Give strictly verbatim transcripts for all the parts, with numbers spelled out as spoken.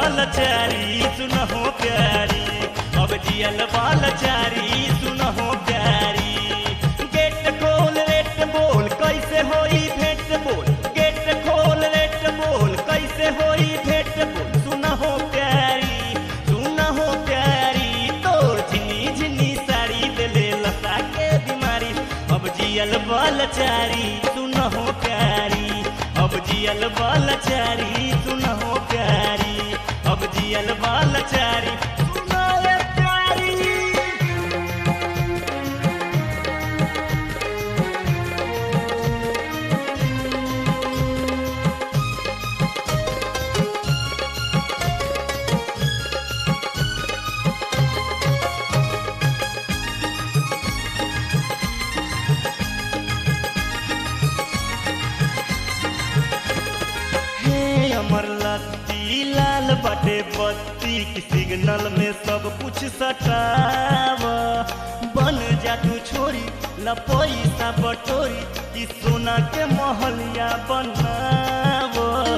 बालचारी सुनहो प्यारी, अब जियल बालचारी सुनहो प्यारी। गेट खोल रेट बोल कैसे होई भेट बोल, गेट खोल रेट बोल कैसे होई भेट बोल, सुनहो प्यारी सुनहो प्यारी। तोर झिनी झिनी साड़ी देले लता के बीमारी, अब जियल बालचारी सुनहो प्यारी, अब जियल बालचारी सुनहो प्यारी, अब जियल बालचारी सुनहो प्यारी। हे अमर लत्ती लाल बाटे बत्ती की सिग्नल में सब कुछ सटाव, बन जा तू छोरी ल पैसा बटोरी कि सोना के महलिया बनाव।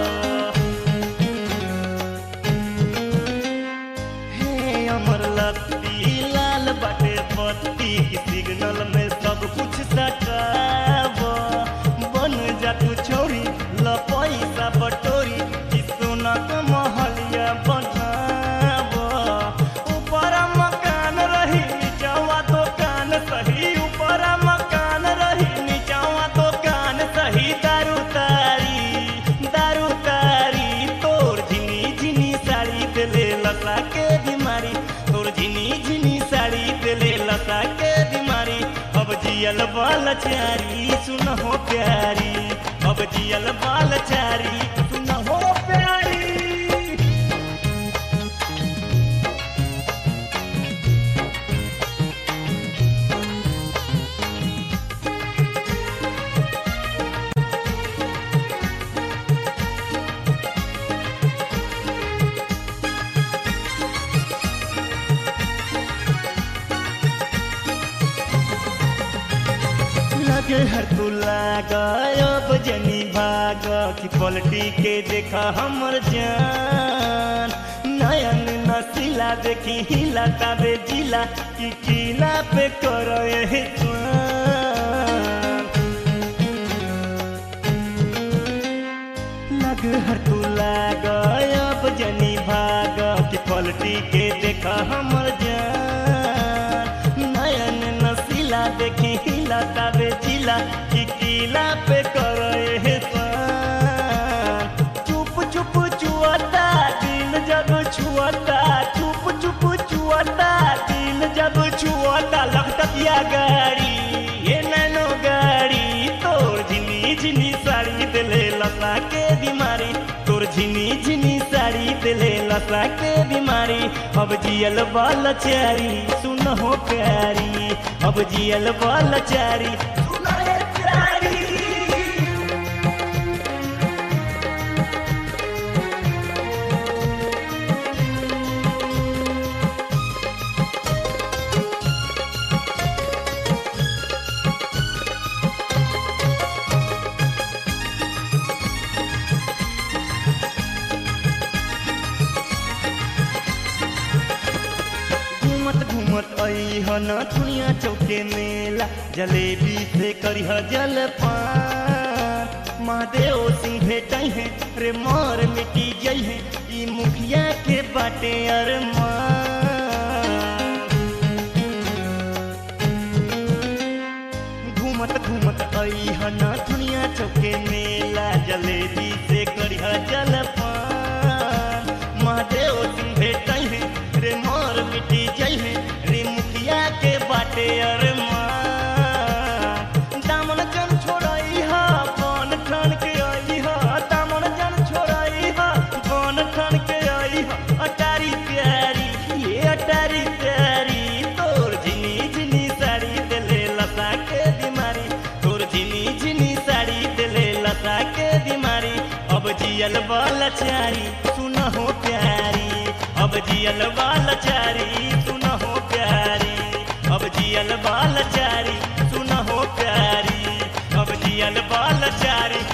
हे अमर लत्ती लाल बाटे बत्ती की सिग्नल में सब कुछ सटाव, बन जा तू छोरी ल पैसा बटोरी कि सोना के महलिया बनाव। ऊपर मकान रही नीचवा दुकान सही, ऊपर मकान रही नीचवा दुकान सही। दारू तारी दारू तारी तोर झिनी झिनी साड़ी देले लता के बीमारी, तोर झिनी झिनी साड़ी देले लता के बीमारी। अब जियल बालचारी सुनहो प्यारी, अब जियल बालचारी सुनहो प्यारी। लगे हर तू लागब जनी भाग की पलटी के देखा हमर जान। नयन नसीला देखी हिला ताबे जिला की किला पे करो ये लगे हर तू लागब जनी भाग की पलटी के देखा हमर जान। नयन नसीला देखी हिला ताबे जिला की किला पे करो ये चुप चुप चुआता दिल जब छुआता, चुप चुप चुआता दिल जब छुआता। लखटकिया गाड़ी ये नैनो गाड़ी तोर झिनी झिनी साड़ी देले लता के बीमारी, तोर झिनी झिनी साड़ी देले लता के बीमारी। अब जियल बालचारी सुनहो प्यारी, अब जियल बालचारी सुनहो प्यारी। घूमत अइहन दुनिया चौके मेला, जलेबी से करिह जलपान। महादेव सिंह भेटै है रे मोर मिटी जई है, ई मुखिया के बाटे अरमान। घूमत घूमत अइहन दुनिया चौके मेला, जलेबी से करिह जलपान। महादेव सिंह भेटै है रे मोर मिटी जई है, रे मुखिया के बाटे अरमान। दामन जन छोड़ई हा कौन ठन के आई हा, दामन जन छोड़ई हा कौन ठन के आई हा। अटारी प्यारी ये अटारी प्यारी तोर झिनी झिनी साड़ी देले लता के बीमारी, तोर झिनी झिनी साड़ी देले लता के बीमारी। अब जियल बालचारी सुनहो प्यारी, अब जियल बालचारी सुनहो प्यारी, अब जियल बालचारी सुनहो प्यारी, अब जियल बालचारी